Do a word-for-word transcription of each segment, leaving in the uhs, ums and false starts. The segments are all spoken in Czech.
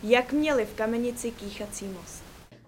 jak měli v Kamenici kýchací most.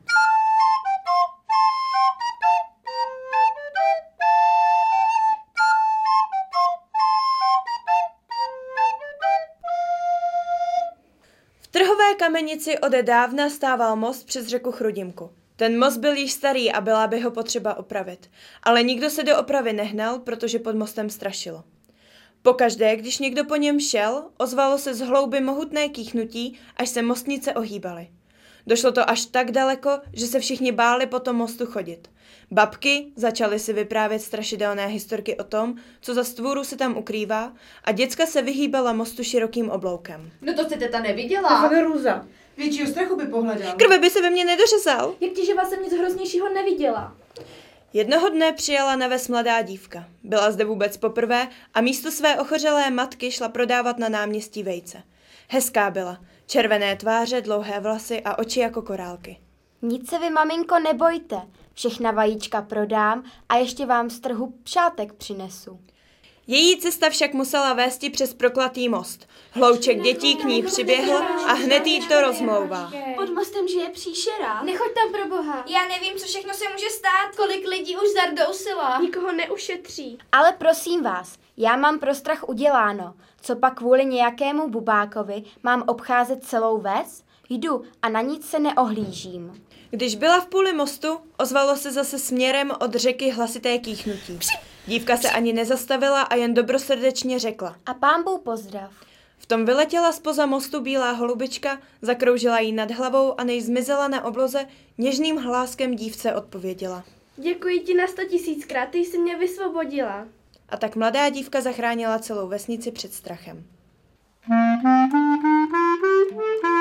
V Trhové Kamenici odedávna stával most přes řeku Chrudimku. Ten most byl již starý a byla by ho potřeba opravit, ale nikdo se do opravy nehnal, protože pod mostem strašilo. Pokaždé, když někdo po něm šel, ozvalo se z hlouby mohutné kýchnutí, až se mostnice ohýbaly. Došlo to až tak daleko, že se všichni báli po tom mostu chodit. Babky začaly si vyprávět strašidelné historky o tom, co za stvůru se tam ukrývá, a děcka se vyhýbala mostu širokým obloukem. No to se teta To neviděla. fakt hrůza. Většího strachu by pohledal. Krve by se ve mně nedořezal. Jak ti, že vás jsem nic hroznějšího neviděla? Jednoho dne přijela na ves mladá dívka. Byla zde vůbec poprvé a místo své ochořelé matky šla prodávat na náměstí vejce. Hezká byla, červené tváře, dlouhé vlasy a oči jako korálky. Nic se vy, maminko, nebojte. Všechna vajíčka prodám a ještě vám z trhu pšátek přinesu. Její cesta však musela vésti přes proklatý most. Hlouček dětí k ní přiběhl a hned jí to rozmlouvá. Pod mostem žije příšera. Nechoď tam pro boha. Já nevím, co všechno se může stát. Kolik lidí už zardousila. Nikoho neušetří. Ale prosím vás, já mám pro strach uděláno. Co pak kvůli nějakému bubákovi mám obcházet celou ves? Jdu a na nic se neohlížím. Když byla v půli mostu, ozvalo se zase směrem od řeky hlasité kýchnutí. Dívka se ani nezastavila a jen dobrosrdečně řekla. A pánbou pozdrav. V tom vyletěla zpoza mostu bílá holubička, zakroužila jí nad hlavou a než zmizela na obloze, něžným hláskem dívce odpověděla. Děkuji ti na sto tisíckrát, ty jsi mě vysvobodila. A tak mladá dívka zachránila celou vesnici před strachem.